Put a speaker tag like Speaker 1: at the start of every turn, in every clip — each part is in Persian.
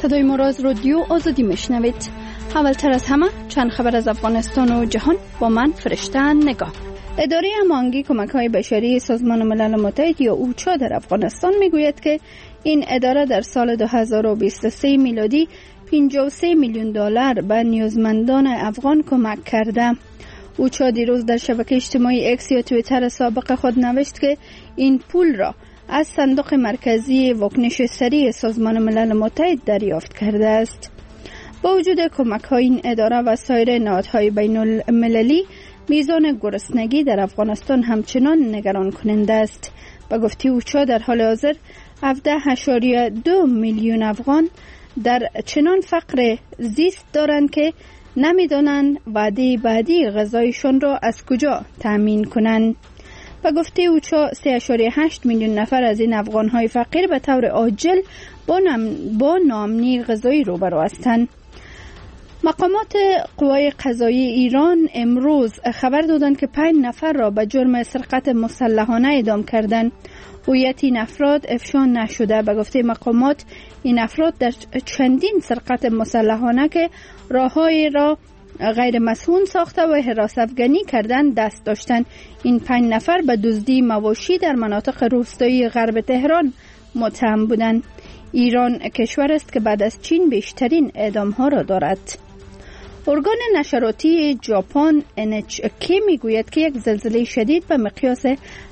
Speaker 1: صدای ما را از رادیو آزادی میشنوید. اولتر از همه چند خبر از افغانستان و جهان با من فرشته نگاه. اداره هماهنگی کمک‌های بشری سازمان ملل متحد یا اوچا در افغانستان میگوید که این اداره در سال 2023 میلادی 53 میلیون دلار به نیازمندان افغان کمک کرده. اوچا دیروز در شبکه اجتماعی اکس یا توییتر سابق خود نوشت که این پول را از صندوق مرکزی واکنش سریع سازمان ملل متحد دریافت کرده است. با وجود کمک‌های این اداره و سایر نهادهای بین المللی، میزان گرسنگی در افغانستان همچنان نگران کننده است. به گفته اوچا در حال حاضر 17.2 میلیون افغان در چنان فقر زیست دارند که نمیدانند وعده بعدی غذایشان را از کجا تأمین کنند. به گفته اوچا 3.8 میلیون نفر از این افغان‌های فقیر به طور عاجل با ناامنی غذایی روبرو هستند. مقامات قوای قضایی ایران امروز خبر دادند که 5 نفر را به جرم سرقت مسلحانه اعدام کردند. هویت این افراد افشا نشده. به گفته مقامات این افراد در چندین سرقت مسلحانه که راه‌های را غیر مسئول ساخته و حراس افغانی کردن دست داشتند. این 5 نفر به دزدی مواشی در مناطق روستایی غرب تهران متهم بودند. ایران کشور است که بعد از چین بیشترین اعدام‌ها را دارد. ارگان نشراتی ژاپن NHK میگوید که یک زلزله شدید به مقیاس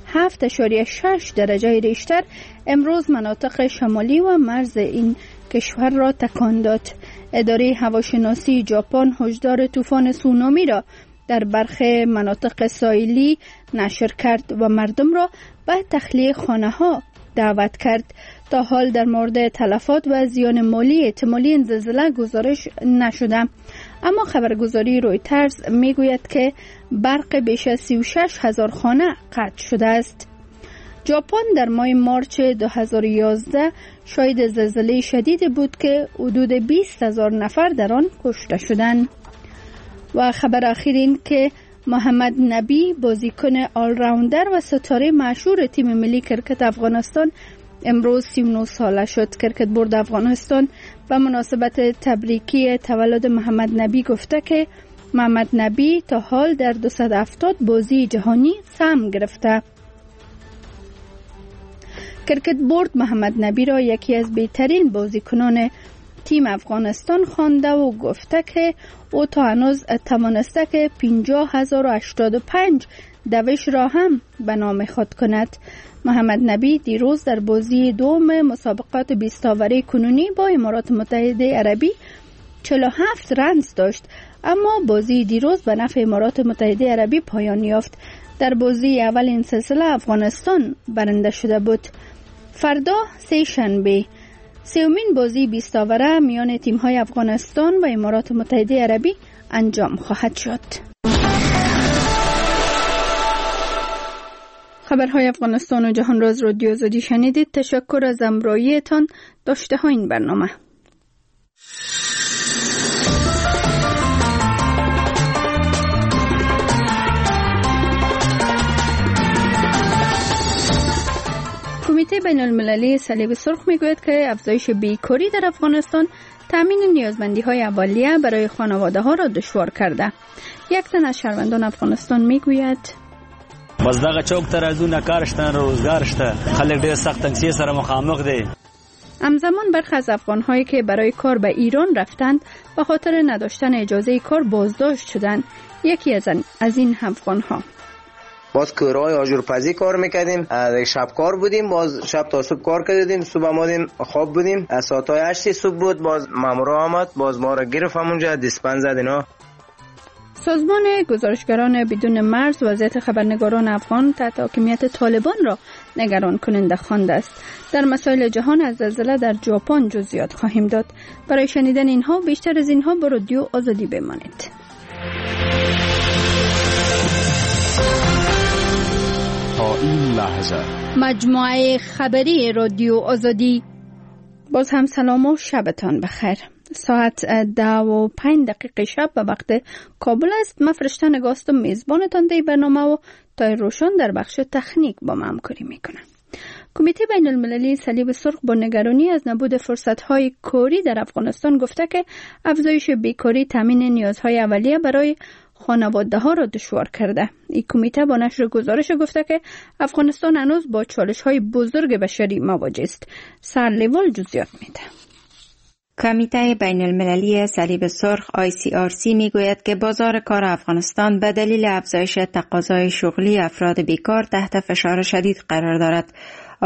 Speaker 1: 7.6 درجه ریشتر امروز مناطق شمالی و مرز این کشور را تکان داد. اداره هواشناسی ژاپن هشدار طوفان سونامی را در برخی مناطق ساحلی نشر کرد و مردم را به تخلیه خانه‌ها دعوت کرد. تا حال در مورد تلفات و زیان مالی احتمالی این زلزله گزارش نشده، اما خبرگزاری رویترز میگوید که برق بیش از 36,000 خانه قطع شده است. ژاپن در ماه مارچ 2011 شاهد زلزله شدیدی بود که حدود 20,000 نفر در آن کشته شدند. و خبر اخیر این که محمد نبی بازیکن آل راوندر و ستاره مشهور تیم ملی کرکت افغانستان امروز 39 ساله شد. کرکت بورد افغانستان به مناسبت تبریکی تولد محمد نبی گفته که محمد نبی تا حال در 270 بازی جهانی سهم گرفته. کرکت بورد محمد نبی را یکی از بهترین بازیکنان تیم افغانستان خوانده و گفته که او تا هنوز توانسته که 50,085 دوش را هم به نام خود کند. محمد نبی دیروز در بازی دوم مسابقات 20 اوری کنونی با امارات متحده عربی 47 رنز داشت، اما بازی دیروز به نفع امارات متحده عربی پایان یافت. در بازی اول این سلسله افغانستان برنده شده بود. فردا سه شنبه سومین بازی 20 اوره میان تیم‌های افغانستان و امارات متحده عربی انجام خواهد شد. خبرهای افغانستان و جهان را از رادیو آزادی شنیدید. تشکر از همراهیتان. داشته ها این برنامه. کمیته بین المللی صلیب سرخ میگوید که افزایش بیکاری در افغانستان تامین نیازمندی‌های اولیه برای خانواده‌ها را دشوار کرده. یک تن از شهروندان افغانستان میگوید
Speaker 2: بس دغه چوک تر از اون کارشتن روزگارشته خلک ډېر سخت تنګسي سره مخامخ دي.
Speaker 1: همزمان برخی از افغان‌هایی که برای کار به ایران رفتند به خاطر نداشتن اجازه کار بازداشت شدند. یکی از این افغان‌ها
Speaker 3: باز کارهای آجورپزی کار میکردیم، شب کار بودیم، باز شب تا صبح کار کردیم، صبح آمدیم خواب بودیم، ساعتای 8 صبح بود باز مامورا آمد باز ما را گرفت همونجا دیسپنس زد. اینا
Speaker 1: سازمان گزارشگران بدون مرز وضعیت خبرنگاران افغان تحت حاکمیت طالبان را نگران کننده خوانده است. در مسائل جهان از زلزله در ژاپن جزئیات خواهیم داد. برای شنیدن اینها بیشتر از اینها با رادیو آزادی بمانید.
Speaker 4: تا این لحظه
Speaker 1: مجموعه خبری رادیو آزادی. باز هم سلام و شبتان بخیر. ساعت 10:05 شب به وقت کابل است. من فرشته نگاستم میزبانتان دی برنامه و تای روشن در بخش تکنیک با ما همکاری میکنم. کمیته بین المللی صلیب سرخ با نگرانی از نبود فرصت‌های کاری در افغانستان گفته که افزایش بیکاری تامین نیازهای اولیه برای خانواده‌ها را دشوار کرده. این کمیته با نشر گزارش گفته که افغانستان هنوز با چالش‌های بزرگ بشری مواجه است. سرلیوال جزئیات میده.
Speaker 5: کمیته بین المللی صلیب سرخ ICRC میگوید که بازار کار افغانستان به دلیل افزایش تقاضای شغلی افراد بیکار تحت فشار شدید قرار دارد.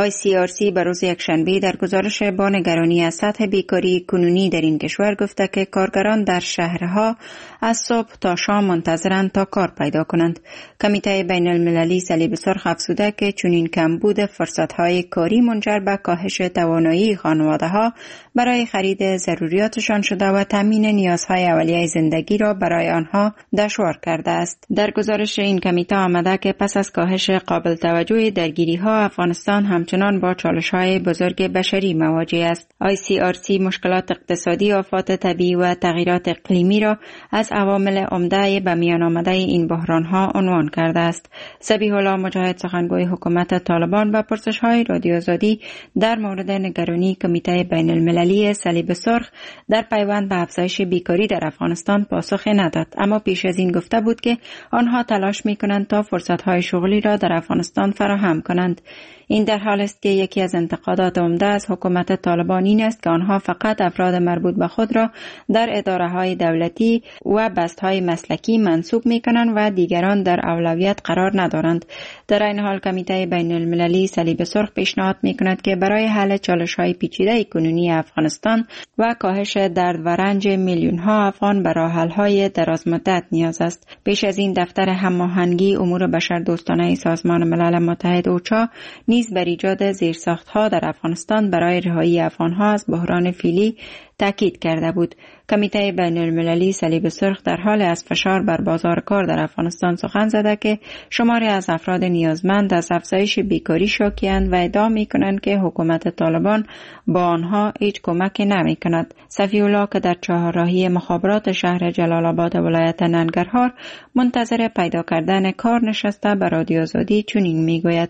Speaker 5: ICRC به روز یکشنبه در گزارش با نگرانی از سطح بیکاری کنونی در این کشور گفته که کارگران در شهرها از صبح تا شام منتظرند تا کار پیدا کنند. کمیته بین المللی صلیب سرخ افزوده که چنین کمبود فرصت‌های کاری منجر به کاهش توانایی خانواده‌ها برای خرید ضروریاتشان شده و تامین نیازهای اولیه زندگی را برای آنها دشوار کرده است. در گزارش این کمیته آمده که پس از کاهش قابل توجه درگیری‌ها افغانستان همچنان با چالش‌های بزرگ بشری مواجه است. ICRC مشکلات اقتصادی، آفات طبیعی و تغییرات اقلیمی را از عوامل عمده به میان آمده این بحران‌ها عنوان کرده است. ذبیح الله مجاهد سخنگوی حکومت طالبان به پرسش‌های رادیو آزادی در مورد نگرانی کمیته بین المللی صلیب سرخ در پیوند به افزایش بیکاری در افغانستان پاسخ نداد، اما پیش از این گفته بود که آنها تلاش می‌کنند تا فرصت‌های شغلی را در افغانستان فراهم کنند. این در حال است که یکی از انتقادات عمده از حکومت طالبان این است که آنها فقط افراد مربوط به خود را در اداره‌های دولتی و بست‌های مسلکی منصوب می‌کنند و دیگران در اولویت قرار ندارند. در این حال کمیته بین المللی صلیب سرخ پیشنهاد می‌کند که برای حل چالش‌های پیچیده کنونی افغانستان و کاهش درد و رنج میلیون‌ها افغان به راه‌حل‌های درازمدت نیاز است. پیش از این دفتر هماهنگی امور بشردوستانه سازمان ملل متحد اوچا نیز بر ایجاد زیرساخت‌ها در افغانستان برای رهایی افغان‌ها از بحران فعلی تاکید کرده بود. کمیته بین المللی صلیب سرخ در حال از فشار بر بازار کار در افغانستان سخن زده که شماری از افراد نیازمند از افزایش بیکاری شاکی‌اند و ادعا می‌کنند که حکومت طالبان با آنها هیچ کمکی نمی‌کند. صفی الله که در چهارراهی مخابرات شهر جلال آباد ولایت ننگرهار منتظر پیدا کردن کار نشسته به رادیو آزادی چنین می‌گوید: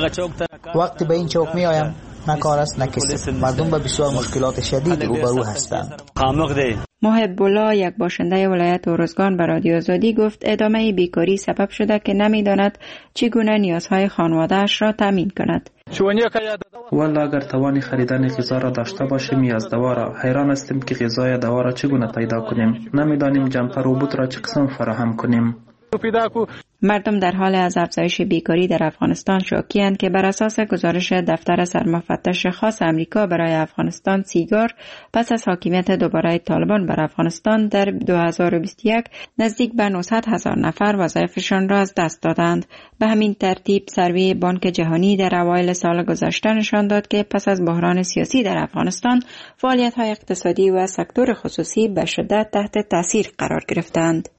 Speaker 6: وقتی به این چوک می‌آیم نه کار است نه کسی. مردم به بسیار مشکلات شدید روبرو هستند.
Speaker 5: محب الله یک باشنده ولایت اورزگان به رادیو آزادی گفت ادامه بیکاری سبب شده که نمی‌داند چگونه نیازهای خانواده‌اش را تامین کند.
Speaker 7: والا اگر توان خریدن غذا را داشته باشیم یا از دوا را، حیران هستیم که غذای دوا را چگونه پیدا کنیم. نمی‌دانیم جمپر و بوت را چه قسم فراهم کنیم.
Speaker 5: مردم در حال از افزایش بیکاری در افغانستان شاکی‌اند که بر اساس گزارش دفتر سرمفتش خاص امریکا برای افغانستان سیگار پس از حاکمیت دوباره طالبان بر افغانستان در 2021 نزدیک به 900,000 نفر وظایفشان را از دست دادند. به همین ترتیب سروی بانک جهانی در اوایل سال گذشته نشان داد که پس از بحران سیاسی در افغانستان فعالیت‌های اقتصادی و سکتور خصوصی به شدت تحت تاثیر قرار گرفتند.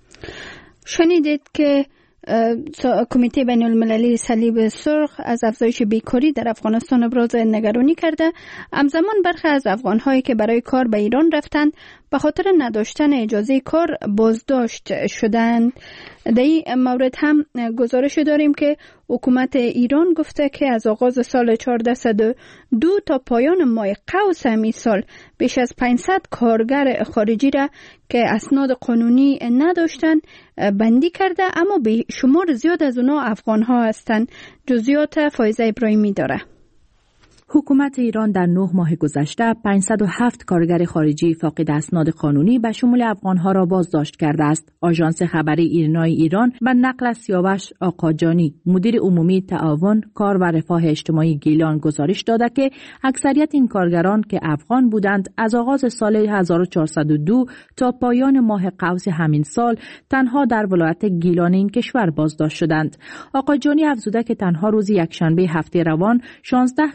Speaker 1: شنیدید که کمیته بین المللی صلیب سرخ از افزایش بیکاری در افغانستان ابراز نگرانی کرده. همزمان برخی از افغان‌هایی که برای کار به ایران رفتند به خاطر نداشتن اجازه کار بازداشت شدند. در این مورد هم گزارش داریم که حکومت ایران گفته که از آغاز سال 1402 تا پایان ماه قوس همین سال بیش از 500 کارگر خارجی را که اسناد قانونی نداشتند بندی کرده، اما به شمار زیاد از اونا افغان‌ها هستند. جزئیات فایزه ابراهیمی داره.
Speaker 8: حکومت ایران در 9 ماه گذشته 507 کارگر خارجی فاقد اسناد قانونی به شمول افغانها را بازداشت کرده است. آژانس خبری ایرنای ایران به نقل از سیاوش آقاجانی مدیر عمومی تعاون کار و رفاه اجتماعی گیلان گزارش داده که اکثریت این کارگران که افغان بودند از آغاز سال 1402 تا پایان ماه قوس همین سال تنها در ولایت گیلان این کشور بازداشت شدند. آقاجانی افزوده که تنها روز یکشنبه هفته روان 16 کارگر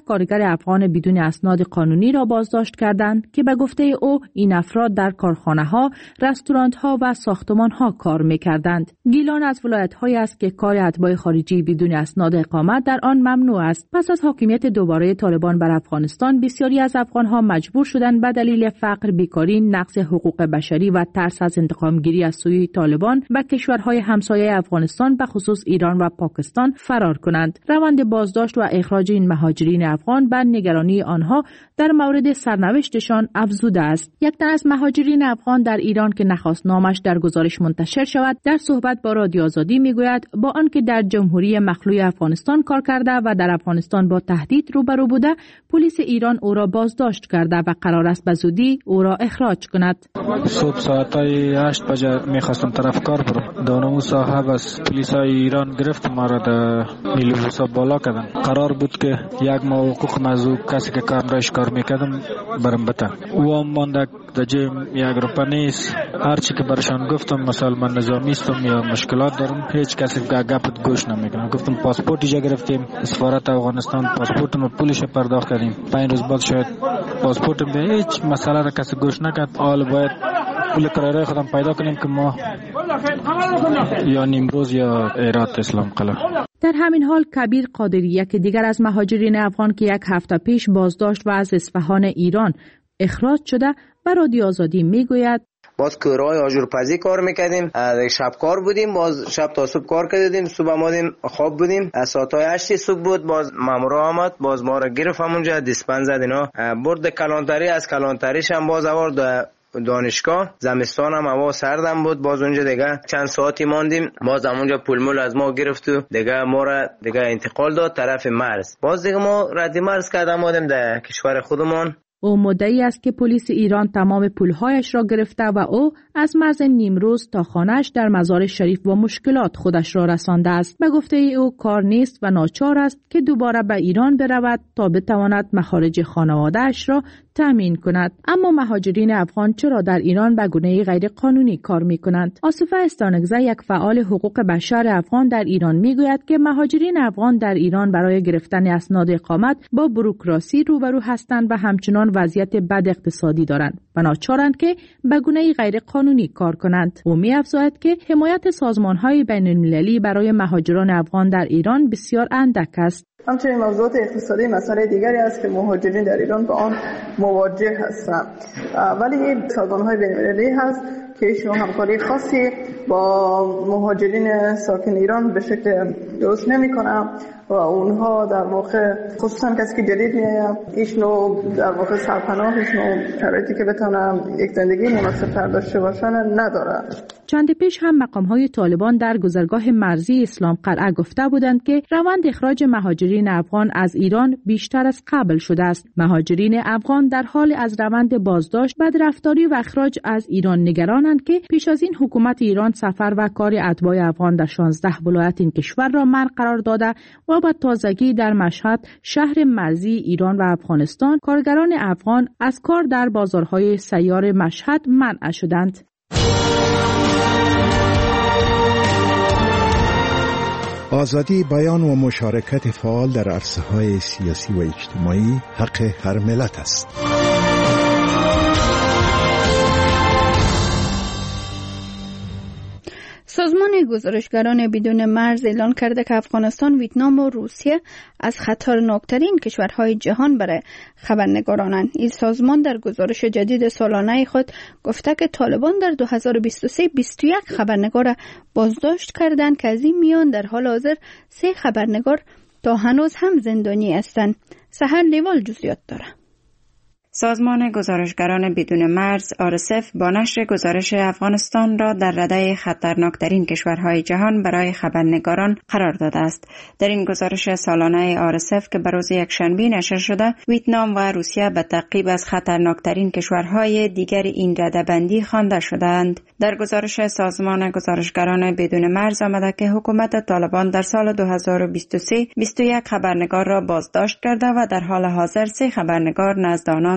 Speaker 8: افغان بدون اسناد قانونی را بازداشت کردند که به گفته او این افراد در کارخانه‌ها، رستوران‌ها و ساختمان‌ها کار می‌کردند. گیلان از ولایت‌هایی است که کار اتباع خارجی بدون اسناد اقامت در آن ممنوع است. پس از حاکمیت دوباره طالبان بر افغانستان، بسیاری از افغان‌ها مجبور شدند به دلیل فقر، بیکاری، نقض حقوق بشری و ترس از انتقام‌گیری از سوی طالبان به کشورهای همسایه افغانستان به خصوص ایران و پاکستان فرار کنند. روند بازداشت و اخراج این مهاجرین افغان بر نگرانی آنها در مورد سرنوشتشان افزوده است. یک تن از مهاجرین افغان در ایران که نخواست نامش در گزارش منتشر شود، در صحبت با رادیو آزادی میگوید با آنکه در جمهوری مخلوع افغانستان کار کرده و در افغانستان با تهدید روبرو بوده، پلیس ایران او را بازداشت کرده و قرار است به زودی او را اخراج کند.
Speaker 9: صبح ساعتای 8 بجه میخواستم طرف کار برم. دانمو صاحب از پلیس ایران گرفت ما را در نیلوبوسا بالا کردن. قرار بود که یک ماه حقوق موضوع کسی که کارش کار میکردم برم بته. او هم مانده در جیم 1 روپیه نیست. هرچی که برشان گفتم مثلا من نظامیستم یا مشکلات دارم، هیچ کسی گپت گوش نمیکنه. گفتم پاسپورت ایجا گرفتیم، سفارت افغانستان پاسپورتم پولش پرداخت کردیم. 5 روز بعد شاید پاسپورتم به هیچ مسئله را کسی گوش نکرد. حالا باید پول کرایه خودم پیدا کنیم که ما یا نیمروز یا ایرات اسلام قلعه.
Speaker 8: در همین حال کبیر قادری، یک دیگر از مهاجرین افغان که 1 هفته پیش بازداشت و از اصفهان ایران اخراج شده، به رادیو آزادی میگوید
Speaker 3: باز کارهای آجورپزی کار میکردیم، شب کار بودیم، باز شب تا صبح کار کردیم، صبح آمدیم خواب بودیم، ساعتای 8 صبح بود، باز مامورا آمد، باز ما را گرفت همونجا دیسپنس زد اینا، برد کلانتری، از کلانتریش هم باز آورد دانشگاه. زمستان هم هوا سردم بود، باز اونجا دیگه چند ساعتی ماندیم، باز همونجا پول از ما گرفت و دیگه ما را دیگه انتقال داد طرف مرز. باز دیگه ما رد مرز کردیم آمدیم در کشور خودمون.
Speaker 8: او مدعی است که پلیس ایران تمام پولهایش را گرفته و او از مرز نیمروز تا خانه‌اش در مزار شریف با مشکلات خودش را رسانده است. به گفته او کار نیست و ناچار است که دوباره به ایران برود تا بتواند مخارج خانواده‌اش را تامین کند. اما مهاجرین افغان چرا در ایران به گونه غیر قانونی کار می‌کنند؟ آصفه استانگزه، یک فعال حقوق بشر افغان در ایران، میگوید که مهاجرین افغان در ایران برای گرفتن اسناد اقامت با بوروکراسی روبرو هستند و همچنان وضعیت بد اقتصادی دارند و ناچارند که به گونه غیر قانونی کار کنند. او می‌افزاید که حمایت سازمان‌های بین‌المللی برای مهاجران افغان در ایران بسیار اندک است.
Speaker 10: همچنین موضوعات اقتصادی مسئله دیگری است که مهاجرین در ایران با آن مواجه هستند، ولی سازمان‌های بین‌المللی هست که ایشون همکاری خاصی با مهاجرین ساکن ایران به شکل درست نمی‌کنند و اونها در واقع خصوصا کسی که جدید میاد ایشون در واقع سرپناهشون شرایطی که بتونن یک زندگی مناسب‌تر داشته باشن نداره.
Speaker 8: چند پیش هم مقام‌های طالبان در گذرگاه مرزی اسلام قلعه گفته بودند که روند اخراج مهاجرین افغان از ایران بیشتر از قبل شده است. مهاجرین افغان در حال از روند بازداشت، بدرفتاری و اخراج از ایران نگرانند که پیش از این حکومت ایران سفر و کار اتباع افغان در 16 ولایت این کشور را منع قرار داده و با تازگی در مشهد، شهر مرزی ایران و افغانستان، کارگران افغان از کار در بازارهای سیار مشهد منع شدند.
Speaker 11: آزادی بیان و مشارکت فعال در عرصه‌های سیاسی و اجتماعی حق هر ملت است.
Speaker 1: سازمان گزارشگران بدون مرز اعلان کرده که افغانستان، ویتنام و روسیه از خطرناکترین کشورهای جهان برای خبرنگارانند. این سازمان در گزارش جدید سالانه خود گفته که طالبان در 2023 21 خبرنگار بازداشت کردند که از این میان در حال حاضر 3 خبرنگار تا هنوز هم زندانی هستند. سحر لیوال جزئیات داره.
Speaker 5: سازمان گزارشگران بدون مرز RSF با نشر گزارش افغانستان را در رده خطرناکترین کشورهای جهان برای خبرنگاران قرار داده است. در این گزارش سالانه RSF که به روز یکشنبه نشر شده، ویتنام و روسیه به تعقیب از خطرناکترین کشورهای دیگر این رده بندی خوانده شدند. در گزارش سازمان گزارشگران بدون مرز آمده که حکومت طالبان در سال 2023 21 خبرنگار را بازداشت کرده و در حال حاضر 3 خبرنگار نزد آنان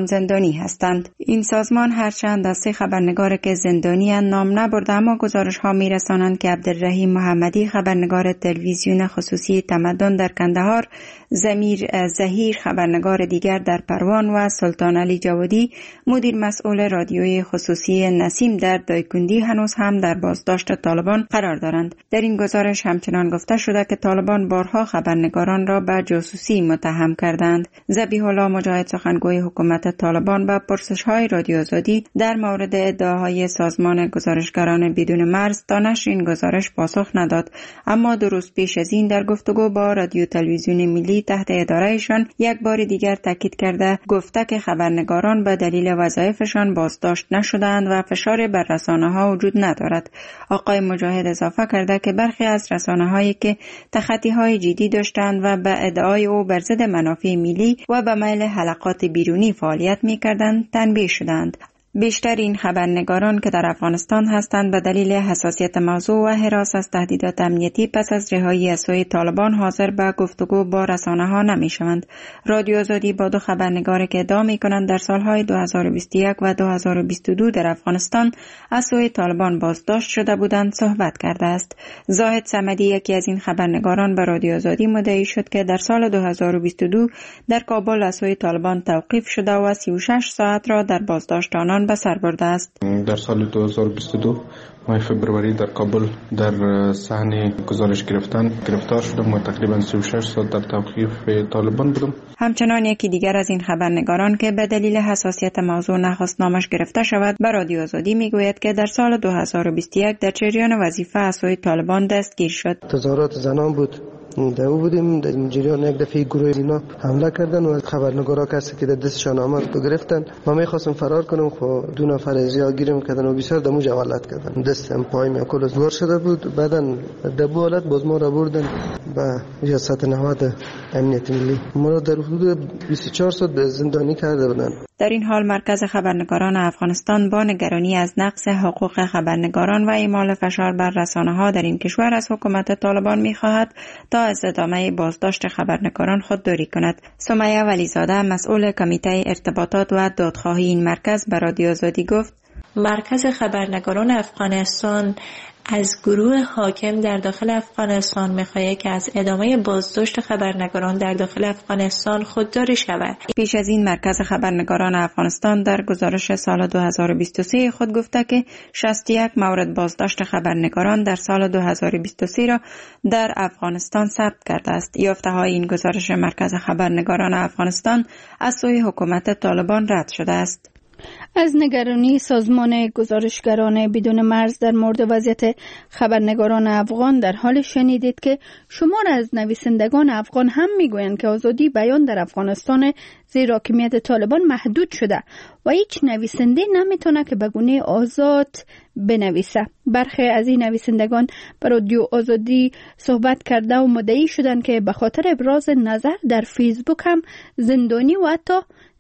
Speaker 5: طالبان زندانی هستند. این سازمان هرچند از 3 خبرنگار که زندانی نام نبرده، اما گزارش ها می رسانند که عبدالرحیم محمدی خبرنگار تلویزیون خصوصی تمدن در کندهار، ضمیر ظهیر خبرنگار دیگر در پروان و سلطان علی جوادی مدیر مسئول رادیوی خصوصی نسیم در دایکندی هنوز هم در بازداشت طالبان قرار دارند. در این گزارش همچنان گفته شده که طالبان بارها خبرنگاران را به جاسوسی متهم کردند. ذبیح الله مجاهد سخنگوی حکومت طالبان به پرسش‌های رادیو آزادی در مورد ادعاهای سازمان گزارشگران بدون مرز تا نشر این گزارش پاسخ نداد، اما 2 روز پیش از این در گفتگو با رادیو تلویزیون ملی تحت ادارهشان یک بار دیگر تاکید کرده گفته که خبرنگاران به دلیل وظایفشان بازداشت نشدند و فشار بر رسانه‌ها وجود ندارد. آقای مجاهد اضافه کرده که برخی از رسانه‌هایی که تخطی‌های جدی داشتند و به ادعای او بر ضد منافع ملی و به میل حلقات بیرونی فعالیت می‌کردند تنبیه شدند. بیشتر این خبرنگاران که در افغانستان هستند به دلیل حساسیت موضوع و هراس از تهدیدات امنیتی پس از رهایی از سوی طالبان حاضر به گفتگو با رسانه‌ها نمی‌شوند. رادیو آزادی با 2 خبرنگاری که ادعا می‌کنند در سال‌های 2021 و 2022 در افغانستان از سوی طالبان بازداشت شده بودند صحبت کرده است. زاهد صمدی یکی از این خبرنگاران به رادیو آزادی مدعی شد که در سال 2022 در کابل از سوی طالبان توقیف شده و 36 ساعت را در بازداشت آنان به سر برده است.
Speaker 12: در سال 2022 ماه فبروری در کابل در صحنه گزارش گرفتار شدم و تقریبا 36 ساعت در توقیف طالبان بودم.
Speaker 5: همچنان یکی دیگر از این خبرنگاران که به دلیل حساسیت موضوع نخواست نامش گرفته شود به رادیو آزادی میگوید که در سال 2021 در جریان وظیفه از سوی طالبان دستگیر شد.
Speaker 13: تظاهرات زنان بود. در بودیم در جریان یک دفعه گروه اینا حمله کردن و خبرنگارا کسی که در دستشان آمد گرفتن. ما می‌خواستم فرار کنم، خب 2 نفر از یا گیرم کردن و بسیار دمو جوالت کردن. دستم پایم کل زور شده بود. بعدن در حالت باز ما را بردن به ریاست نهاد امنیت ملی. ما را در حدود 24 ساعت به زندانی کرده بودن.
Speaker 5: در این حال مرکز خبرنگاران افغانستان با نگرانی از نقض حقوق خبرنگاران و اعمال فشار بر رسانه‌ها در این کشور از حکومت طالبان می‌خواهد تا از ادامه بازداشت خبرنگاران خودداری کند. سمیه ولیزاده مسئول کمیته ارتباطات و دادخواهی این مرکز به رادیو آزادی گفت:
Speaker 14: مرکز خبرنگاران افغانستان از گروه حاکم در داخل افغانستان می‌خواهد که از ادامه بازداشت خبرنگاران در داخل افغانستان خودداری شود.
Speaker 5: پیش از این مرکز خبرنگاران افغانستان در گزارش سال 2023 خود گفته که 61 مورد بازداشت خبرنگاران در سال 2023 را در افغانستان ثبت کرده است. یافته‌های این گزارش مرکز خبرنگاران افغانستان از سوی حکومت طالبان رد شده است.
Speaker 1: از نگرانی سازمان گزارشگران بدون مرز در مورد وضعیت خبرنگاران افغان در حال شنیدید که شمار از نویسندگان افغان هم میگویند که آزادی بیان در افغانستان زیر حاکمیت طالبان محدود شده و هیچ نویسنده نمیتونه که به گونه آزاد بنویسه. برخی از این نویسندگان به رادیو آزادی صحبت کرده و مدعی شدند که به خاطر ابراز نظر در فیسبوک هم زندانی و حتی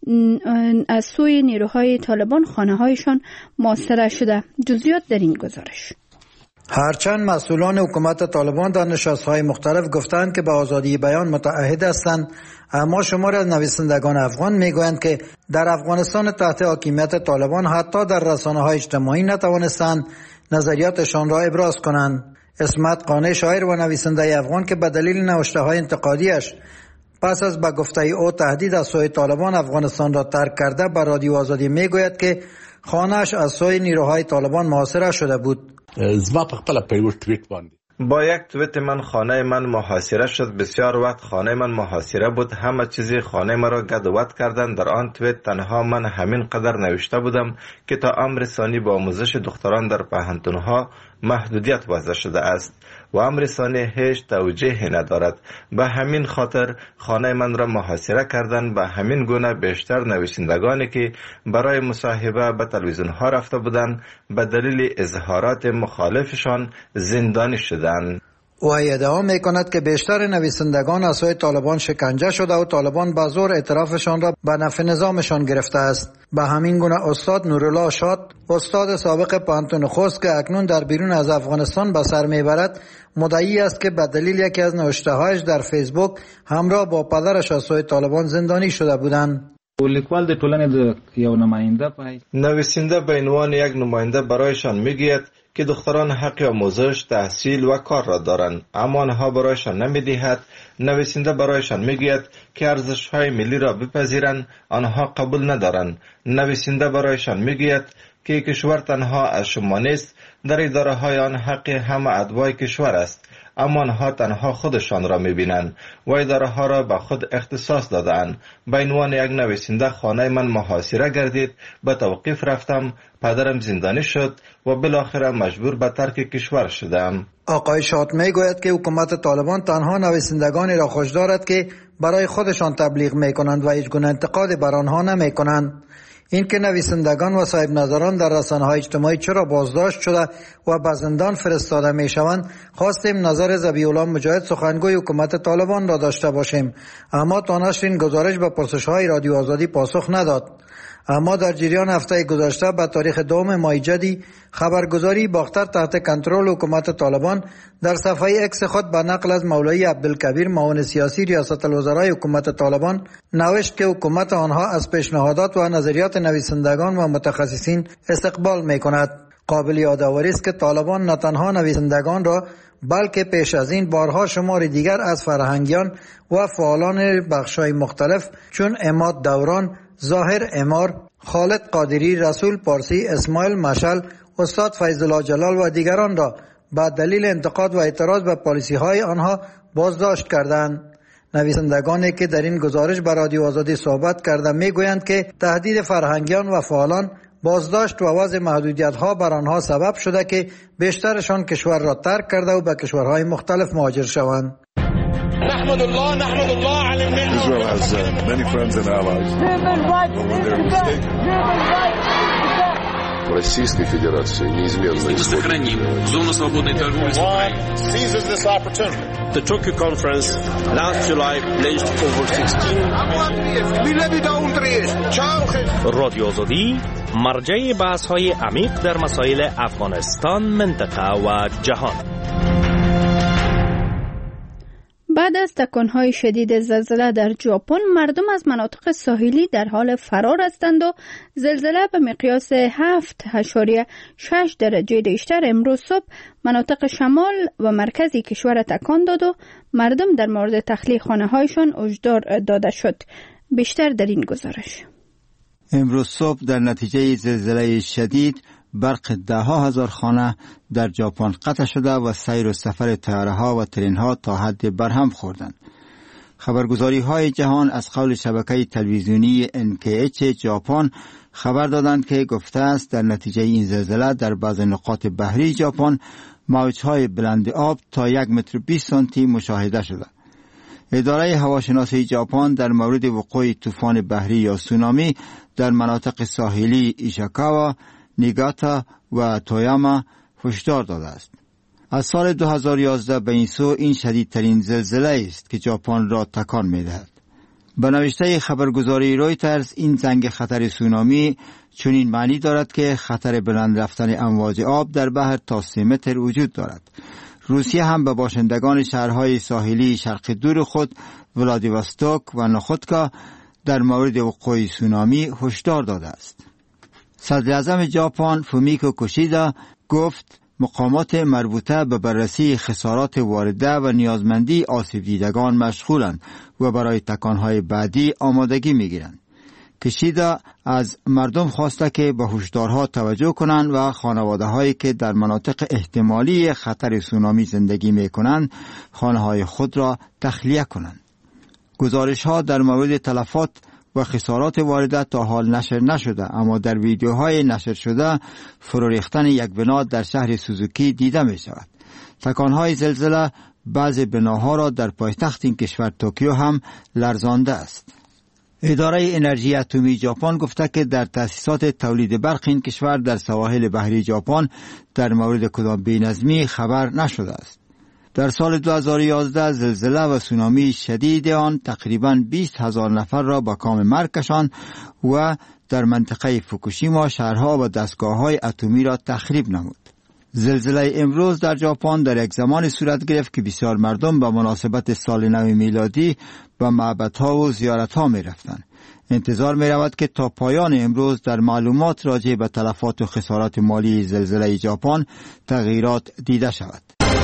Speaker 1: از سوی نیروهای طالبان خانه‌هایشان محاصره شده. جزئیات در این گزارش.
Speaker 15: هرچند مسئولان حکومت طالبان در نشست‌های مختلف گفتند که به آزادی بیان متعهد هستند، اما شمار از نویسندگان افغان میگویند که در افغانستان تحت حاکمیت طالبان حتی در رسانه‌های اجتماعی نتوانستند نظریاتشان را ابراز کنند. اسمت قانع شاعر و نویسنده افغان که به دلیل نوشته‌های انتقادیش پس از به گفته او تهدید از سوی طالبان افغانستان را ترک کرده به رادیو آزادی میگوید که خانه‌اش از سوی نیروهای طالبان محاصره شده بود.
Speaker 16: با یک توییت من خانه من محاصره شد. بسیار وقت خانه من محاصره بود. همه چیز خانه مرا گدوت کردند. در آن توییت تنها من همین قدر نوشته بودم که تا امر ثانی با آموزش دختران در پوهنتون‌ها محدودیت وضع شده است و امر ثانی هیچ توجیهی ندارد. به همین خاطر خانه من را محاصره کردند. به همین گونه بیشتر نویسندگانی که برای مصاحبه به تلویزیون ها رفته بودند به دلیل اظهارات مخالفشان زندانی شدند.
Speaker 15: او ادعا میکند که بیشتر نویسندگان از سوی طالبان شکنجه شده و طالبان به زور اعترافشان را به نفع نظامشان گرفته است. به همین گونه استاد نورالله شاد، استاد سابق پوهنتون خوست که اکنون در بیرون از افغانستان به سر میبرد، مدعی است که به دلیل یکی از نوشته‌هایش در فیسبوک همراه با پدرش از سوی طالبان زندانی شده بودند.
Speaker 9: لیکوال د ټولنې د یو نماینده پای
Speaker 16: نویسنده به عنوان یک نماینده برایشان میگوید که دختران حق آموزش، تحصیل و کار را دارند، اما آنها برایشان نمیدهد. نویسنده برایشان میگوید که ارزش‌های ملی را بپذیرند، آنها قبول ندارند. نویسنده برایشان میگوید که کشور تنها از شما نیست، در اداره‌های آن حق همه ادوای کشور است، اما آنها تنها خودشان را میبینند و اداره‌ها را به خود اختصاص دادند. به عنوان یک نویسنده خانه من محاصره گردید، به توقیف رفتم، پدرم زندانی شد و بالاخره مجبور به ترک کشور شدم.
Speaker 15: آقای شات میگوید که حکومت طالبان تنها نویسندگانی را خوش دارد که برای خودشان تبلیغ میکنند و هیچ گونه انتقاد بر آنها نمیکنند. این که نویسندگان و صاحب نظران در رسانه‌های اجتماعی چرا بازداشت شده و به زندان فرستاده میشوند، خواستیم نظر ذبیح الله مجاهد سخنگوی حکومت طالبان را داشته باشیم، اما تا نشر این گزارش به پرسش‌های رادیو آزادی پاسخ نداد. اما در جریان هفته گذشته به تاریخ 2 ماه جدی خبرگزاری باختر تحت کنترل حکومت طالبان در صفحه اکس خود به نقل از مولوی عبدالکبیر معاون سیاسی ریاست الوزرای حکومت طالبان نوشت که حکومت آنها از پیشنهادات و نظریات نویسندگان و متخصصین استقبال می‌کند. قابل یادآوری است که طالبان نه تنها نویسندگان را بلکه پیش از این بارها شمار دیگر از فرهنگیان و فعالان بخش‌های مختلف چون عماد دوران، ظاهر امار، خالد قادری، رسول پارسی، اسماعیل مشعل، استاد فیض الله جلال و دیگران را به دلیل انتقاد و اعتراض به پالیسی‌های آنها بازداشت کردند. نویسندگانی که در این گزارش به رادیو آزادی صحبت کرده میگویند که تهدید فرهنگیان و فعالان، بازداشت و وضع محدودیت‌ها بر آنها سبب شده که بیشترشان کشور را ترک کرده و به کشورهای مختلف مهاجر شوند.
Speaker 17: نحمد الله على المنة. Israel has many friends and allies.
Speaker 18: Российской Федерации неизменно
Speaker 19: сохраним зону свободной торговли с Украиной.
Speaker 17: Seizes this opportunity.
Speaker 20: The Tokyo conference last July pledged over 16
Speaker 21: رادیو آزادی مرجع بحث‌های عمیق در مسائل افغانستان، منطقه و جهان.
Speaker 1: بعد از تکانهای شدید زلزله در ژاپن، مردم از مناطق ساحلی در حال فرار هستند و زلزله به مقیاس 7.6 درجه ریشتر امروز صبح مناطق شمال و مرکزی کشور تکان داد و مردم در مورد تخلیه خانه‌هایشان هشدار داده شد. بیشتر در این گزارش.
Speaker 22: امروز صبح در نتیجه زلزله شدید برق 10,000 خانه در ژاپن قطع شده و سیر و سفر طیاره‌ها و ترن‌ها تا حد برهم خوردند. خبرگزاری‌های جهان از قول شبکه تلویزیونی NKH ژاپن خبر دادند که گفته است در نتیجه این زلزله در بعض نقاط بحری ژاپن موج‌های بلند آب تا 1 متر 20 سانتی مشاهده شده. اداره هواشناسی ژاپن در مورد وقوع طوفان بحری یا سونامی در مناطق ساحلی ایشیکاوا، نیگاتا و تویاما هشدار داده است. از سال 2011 به این سو این شدیدترین زلزله است که ژاپن را تکان می‌دهد. به نوشته خبرگزاری رویترز این زنگ خطر سونامی چنین معنی دارد که خطر بلند رفتن امواج آب در بحر تا 3 متر وجود دارد. روسیه هم به باشندگان شهرهای ساحلی شرق دور خود ولادیواستوک و نخودکا در مورد وقوع سونامی هشدار داده است. صدر اعظم ژاپن فومیکو کوشیدا گفت مقامات مربوطه به بررسی خسارات وارده و نیازمندی آسیب دیدگان مشغولند و برای تکانهای بعدی آمادگی میگیرند. کوشیدا از مردم خواسته که به هشدارها توجه کنند و خانواده‌هایی که در مناطق احتمالی خطر سونامی زندگی میکنند خانه‌های خود را تخلیه کنند. گزارش‌ها در مورد تلفات و خسارات وارده تا حال نشر نشده، اما در ویدیوهای نشر شده فرو ریختن یک بنا در شهر سوزوکی دیده می شود. تکانهای زلزله بعض بناها را در پایتخت این کشور توکیو هم لرزانده است. اداره انرژی اتمی ژاپن گفته که در تأسیسات تولید برق این کشور در سواحل بحری ژاپن در مورد کدام بی‌نظمی خبر نشده است. در سال 2011 زلزله و سونامی شدید آن تقریباً 20,000 نفر را به کام مرگ کشاند و در منطقه فوکوشیما شهرها و دستگاه‌های اتمی را تخریب نمود. زلزله امروز در ژاپن در یک زمان صورت گرفت که بسیار مردم به مناسبت سال نو میلادی به معبدها و زیارتها می رفتند. انتظار می رود که تا پایان امروز در معلومات راجع به تلفات و خسارات مالی زلزله ژاپن تغییرات دیده شود.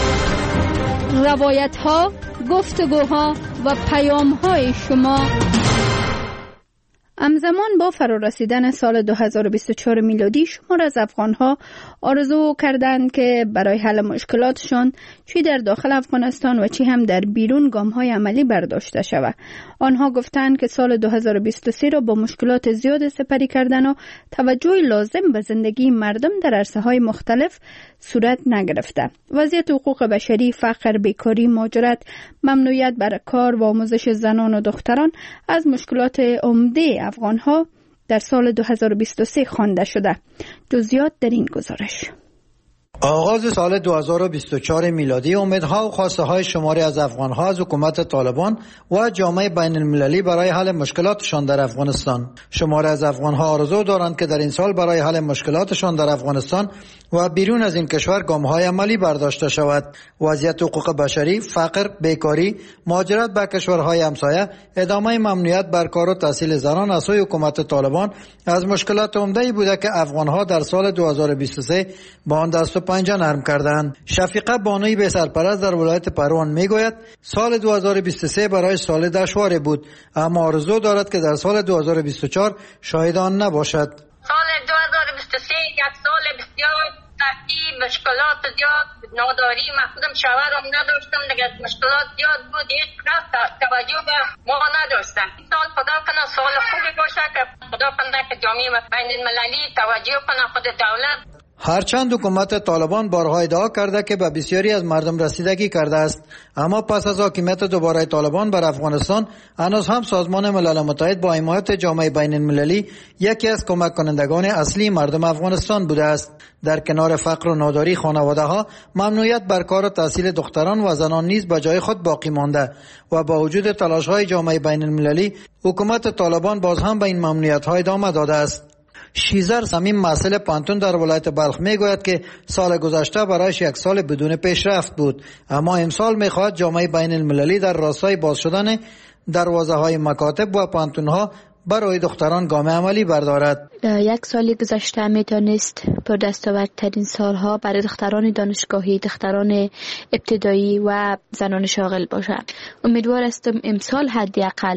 Speaker 1: روایت ها، گفتگوها و پیام های شما همزمان با فرارسیدن سال 2024 میلادی شمار از افغان‌ها آرزو کردند که برای حل مشکلاتشان چی در داخل افغانستان و چی هم در بیرون گام‌های عملی برداشته شود. آنها گفتند که سال 2023 را با مشکلات زیاد سپری کردن و توجه لازم به زندگی مردم در عرصه‌های مختلف صورت نگرفته. وضعیت حقوق بشری، فقر، بیکاری، مهاجرت، ممنوعیت بر کار و آموزش زنان و دختران از مشکلات عمده افغان‌ها در سال 2023 خوانده شده. جزئیات در این گزارش.
Speaker 15: آغاز سال 2024 میلادی امیدها و خواسته های شماری از افغان‌ها از حکومت طالبان و جامعه بین المللی برای حل مشکلاتشان در افغانستان. شماری از افغان‌ها آرزو دارند که در این سال برای حل مشکلاتشان در افغانستان و بیرون از این کشور گام‌های عملی برداشته شود. وضعیت حقوق بشری، فقر، بیکاری، مهاجرت به کشورهای همسایه، ادامه ممنوعیت بر کار و تحصیل زنان از سوی حکومت طالبان از مشکلات عمده‌ای بوده که افغان‌ها در سال 2023 با آن دست و پنجه نرم کردند. شفیقه بانوی به سرپرست در ولایت پروان میگوید سال 2023 برای سال دشواری بود، اما آرزو دارد که در سال 2024 شاهد آن نباشد.
Speaker 2: سال 2023 یک سال بسیار سختی، مشکلات زیاد، ناداری، مخصوصا شوهرم نداشتم دیگه، مشکلات زیاد بود، هیچ کس توجه به ما نداشتن. این سال خدا کنه سال خوبی باشه که خدا کنه که جامعه بین المللی توجه کنه، خود دولت.
Speaker 15: هرچند حکومت طالبان بارها ادعا کرده که به بسیاری از مردم رسیدگی کرده است، اما پس از حاکمیت دوباره طالبان بر افغانستان هنوز هم سازمان ملل متحد با حمایت جامعه بین المللی یکی از کمک کنندگان اصلی مردم افغانستان بوده است. در کنار فقر و ناداری خانواده ها، ممنوعیت بر کار و تحصیل دختران و زنان نیز به جای خود باقی مانده و با وجود تلاش های جامعه بین المللی حکومت طالبان باز هم به این ممنوعیت ها ادامه داده است. شیزر صمیم محصل پانتون در ولایت بلخ میگوید که سال گذشته برایش یک سال بدون پیشرفت بود، اما امسال میخواهد جامعه بین المللی در راستای باز شدن دروازه های مکاتب و پانتون ها برای دختران گام عملی بردارد.
Speaker 4: یک سال گذشته میتونست پر دستاوردترین سالها برای دختران دانشگاهی، دختران ابتدایی و زنان شاغل باشد. امیدوار هستم امسال حداقل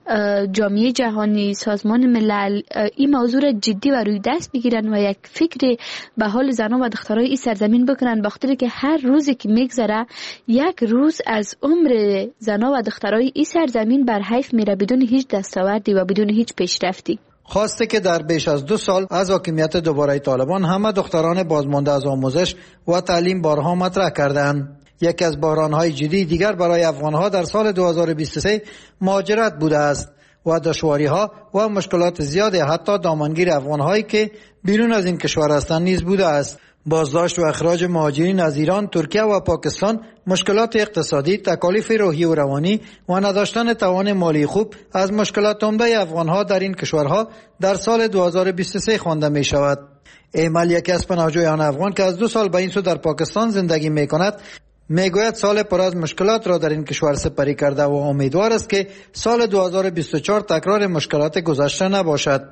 Speaker 4: جامعه جهانی، سازمان ملل این موضوع را جدی و روی دست بگیرن و یک فکر به حال زنان و دخترای این سرزمین بکنن، بخاطر که هر روزی که میگذره یک روز از عمر زنان و دخترای این سرزمین بر حیف میره بدون هیچ دستاوردی و بدون هیچ پیشرفتی.
Speaker 15: خواسته که در بیش از 2 سال از حاکمیت دوباره طالبان همه دختران بازمانده از آموزش و تعلیم بارها مطرح کردند. یکی از بحران‌های جدی دیگر برای افغان‌ها در سال 2023 مهاجرت بوده است و دشواری‌ها و مشکلات زیادی حتی دامنگیر افغان‌هایی که بیرون از این کشور هستند نیز بوده است. بازداشت و اخراج مهاجرین از ایران، ترکیه و پاکستان، مشکلات اقتصادی، تکالیف روحی و روانی و نداشتن توان مالی خوب از مشکلات عمده افغان‌ها در این کشورها در سال 2023 خوانده می شود. ایمل یکی از پناهجویان افغان که از 2 سال به این سو در پاکستان زندگی می کند میگوید سال پر از مشکلات را در این کشور سپری کرده و امیدوار است که سال 2024 تکرار مشکلات گذشته نباشد.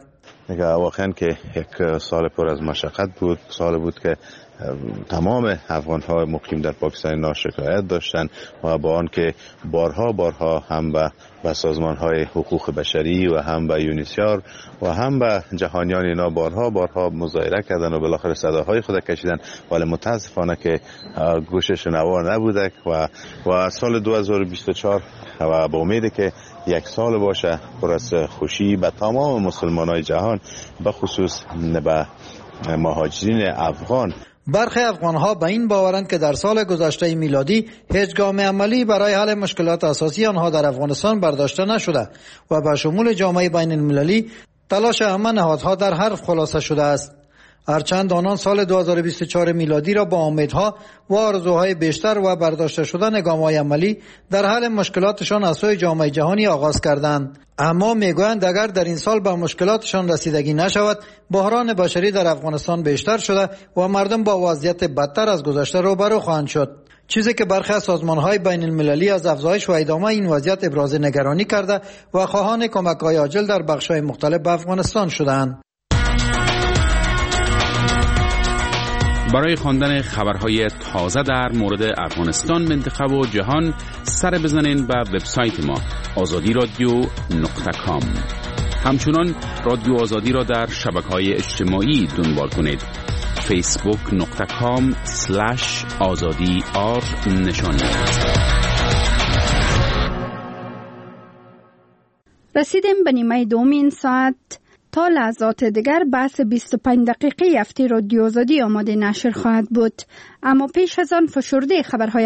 Speaker 23: واقعا که یک سال پر از مشقت بود، سال بود که تمام افغان‌ها مقیم در پاکستان ناشکایت داشتند و با آن که بارها هم به سازمان‌های حقوق بشری و هم به یونیسیار و هم به جهانیان اینا بارها مظاهره کردند و بالاخره صداهای خود کشیدن، ولی متاسفانه که گوشش نوا نبوده و سال 2024 و با امید که یک سال باشه پر از خوشی به تمام مسلمانای جهان، به خصوص به مهاجرین افغان.
Speaker 15: برخی افغان‌ها به این باورند که در سال گذشته میلادی هیچ گام عملی برای حل مشکلات اساسی آنها در افغانستان برداشته نشده و به شمول جامعه بین المللی تلاش همه نهادها در حرف خلاصه شده است. هرچند آنان سال 2024 میلادی را با امیدها و آرزوهای بیشتر و برداشته شدن گام‌های عملی در حل مشکلاتشان از سوی جامعه جهانی آغاز کردند، اما میگویند اگر در این سال به مشکلاتشان رسیدگی نشود، بحران بشری در افغانستان بیشتر شده و مردم با وضعیت بدتر از گذشته روبرو خواهند شد. چیزی که برخی از سازمان‌های بین المللی از افزایش و ادامه این وضعیت ابراز نگرانی کرده و خواهان کمک‌های عاجل در بخش‌های مختلف به افغانستان شدند.
Speaker 3: برای خواندن خبرهای تازه در مورد افغانستان، منطقه و جهان سر بزنین به وبسایت ما azadiradio.com. همچنان رادیو آزادی را در شبکه‌های اجتماعی دنبال کنید. facebook.com/azadi_r
Speaker 1: رسیدیم به نیمه دوم این ساعت. تا لحظات دیگر بحث 25 دقیقه هفته رادیو آزادی آماده نشر خواهد بود، اما پیش از آن فشرده خبرهای